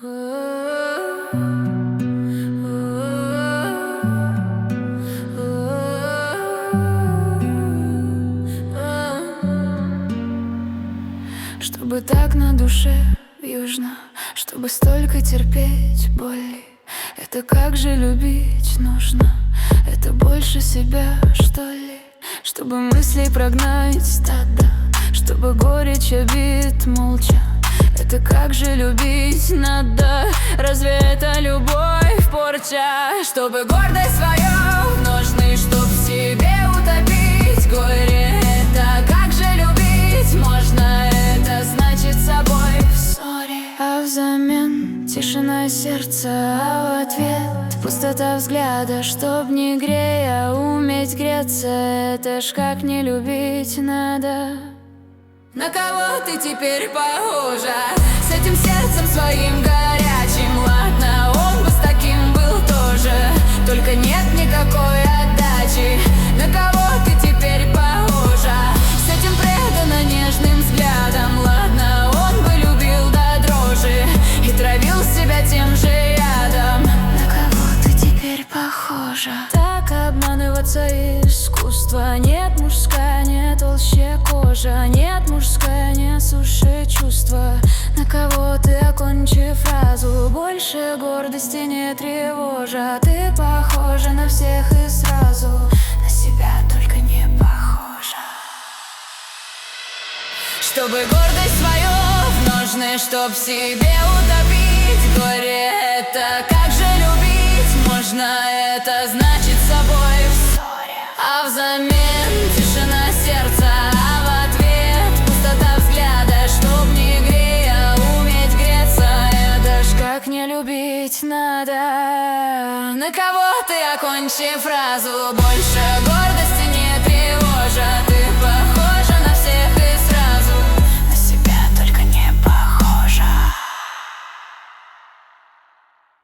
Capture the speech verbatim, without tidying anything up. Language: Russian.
Чтобы так на душе южно, чтобы столько терпеть боли. Это как же любить нужно, это больше себя, что ли? Чтобы мысли прогнать стадо, чтобы горечь обид молча. Это как же любить надо, разве это любовь порча? Чтобы гордость свою в ножны, чтоб в себе утопить горе. Это как же любить можно, это значит собой в ссоре. А взамен тишина сердца, а в ответ пустота взгляда. Чтоб не грея, уметь греться, это ж как не любить надо. На кого ты теперь похожа? С этим сердцем своим горячим. Ладно, он бы с таким был тоже, только нет никакой отдачи. На кого ты теперь похожа? С этим преданно нежным взглядом. Ладно, он бы любил до дрожи и травил себя тем же ядом. На кого ты теперь похожа? Так обманываться искусство. Нет мужская, не толще кожа. Нет мужская, не суше чувства. На кого ты, окончи фразу, больше гордости не тревожа. Ты похожа на всех и сразу, на себя только не похожа. Чтобы гордость свою в ножны, чтоб в себе утопить горе. Это как же любить можно, это значит собой в ссоре. А взамен тишина сердца, а в ответ пустота взгляда. Чтоб не грея, уметь греться, это ж как не любить надо. На кого ты, окончи фразу, больше гордости